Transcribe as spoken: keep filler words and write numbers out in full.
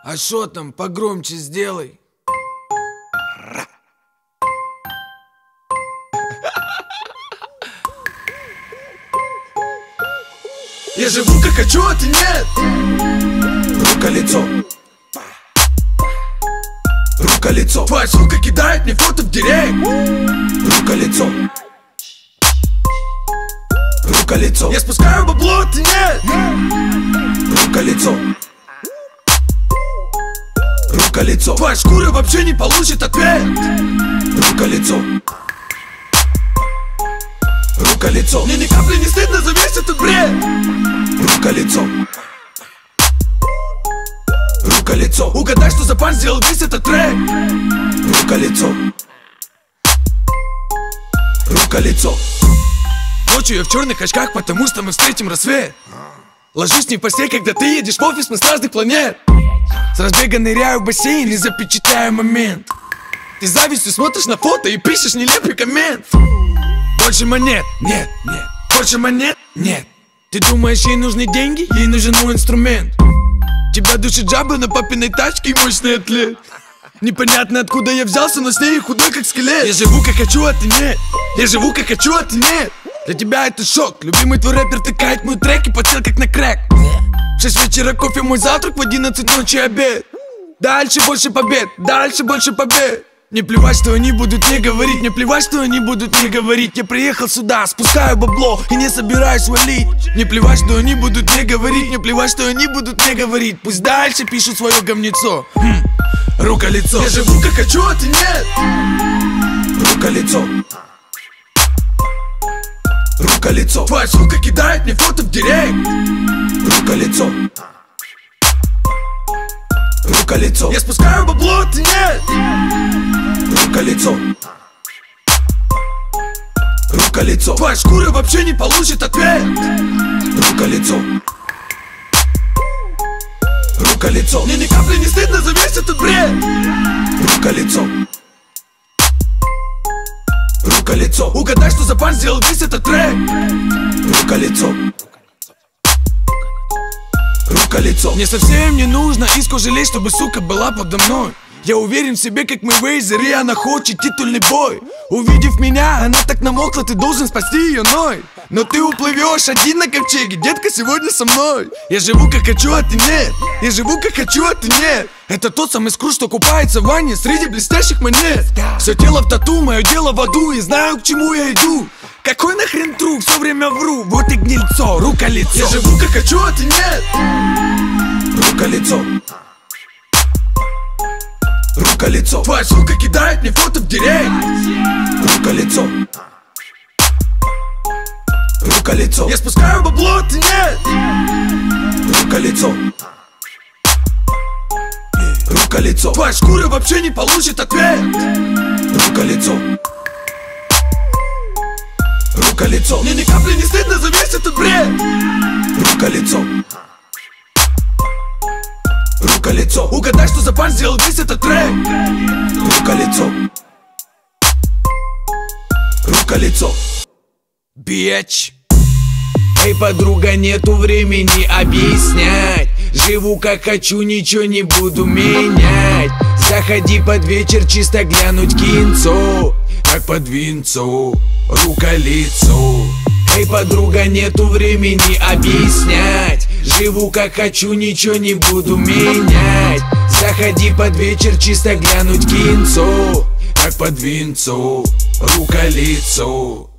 А шо там, погромче сделай. Я живу как хочу, а ты нет. Рука-лицо. Рука-лицо. Твоя сука кидает мне фото в директ. Рука-лицо. Рука-лицо. Я спускаю бабло, а ты нет. Рука-лицо. Рука-лицо. Твоя шкура вообще не получит ответ. Рука-лицо. Рука-лицо. Мне ни капли не стыдно за весь этот бред. Рука-лицо. Рука-лицо. Угадай, что за парень сделал весь этот трек. Рука-лицо. Рука-лицо. Ночью я в черных очках, потому что мы встретим рассвет. Ложусь не в постель, когда ты едешь в офис, мы с разных планет. С разбега ныряю в бассейн и запечатляю момент. Ты завистью смотришь на фото и пишешь нелепый коммент. Больше монет, нет, нет. Больше монет, нет. Ты думаешь, ей нужны деньги? Ей нужен мой инструмент. Тебя душит жаба на папиной тачке и мощный атлет. Непонятно откуда я взялся, но с ней худой как скелет. Я живу как хочу, а ты нет. Я живу как хочу, а ты нет. Для тебя это шок. Любимый твой рэпер тыкает мой трек и подсел как на крэк. В шесть вечера кофе мой завтрак, в одиннадцать ночи обед. Дальше больше побед, дальше больше побед. Не плевать, что они будут мне говорить, не плевать, что они будут мне говорить. Я приехал сюда, спускаю бабло и не собираюсь валить. Не плевать, что они будут мне говорить, не плевать, что они будут мне говорить. Пусть дальше пишут свое говнецо. хм. Рука-лицо. Я живу как хочу, а ты нет. Рука-лицо. Рука-лицо. Твоя сука кидает мне фото в директ. Рука-лицо. Рука-лицо. Я спускаю бабло, а ты нет. Рука-лицо. Рука-лицо. Твоя шкура вообще не получит ответ. Рука-лицо. Рука-лицо. Мне ни капли не стыдно за весь этот бред. Рука-лицо. Рука-лицо. Угадай, что за парень сделал весь этот трек. Рука-лицо. Рука-лицо. Мне совсем не нужно иску жалеть, чтобы сука была подо мной. Я уверен в себе, как Мэйвезер, и она хочет титульный бой. Увидев меня, она так намокла, ты должен спасти ее ной. Но ты уплывешь один на ковчеге, детка, сегодня со мной. Я живу как хочу, а ты нет. Я живу как хочу, а ты нет. Это тот самый скрут, что купается в ванне среди блестящих монет. Все тело в тату, мое дело в аду, и знаю, к чему я иду. Какой нахрен труп, все время вру, вот и гнильцо, рука-лицо. Я живу как хочу, а ты нет. Рука-лицо. Рука-лицо. Твоя сука кидает мне фото в директ. Рука-лицо. Рука-лицо. Я спускаю бабло, а ты нет. Рука-лицо. Рука-лицо. Твоя шкура вообще не получит ответ. Рука-лицо. Рука-лицо. Мне ни капли не стыдно за весь этот бред. Рука-лицо. Рука-лицо. Угадай, что за парень сделал весь этот трек. Рука-лицо. Рука-лицо. Бич. Эй, подруга, нету времени объяснять. Живу как хочу, ничего не буду менять. Заходи под вечер, чисто глянуть кинцо. Как под винцо, рука-лицо. Эй, подруга, нету времени объяснять. Живу как хочу, ничего не буду менять. Заходи под вечер, чисто глянуть кинцо. Как под винцо, рука-лицо.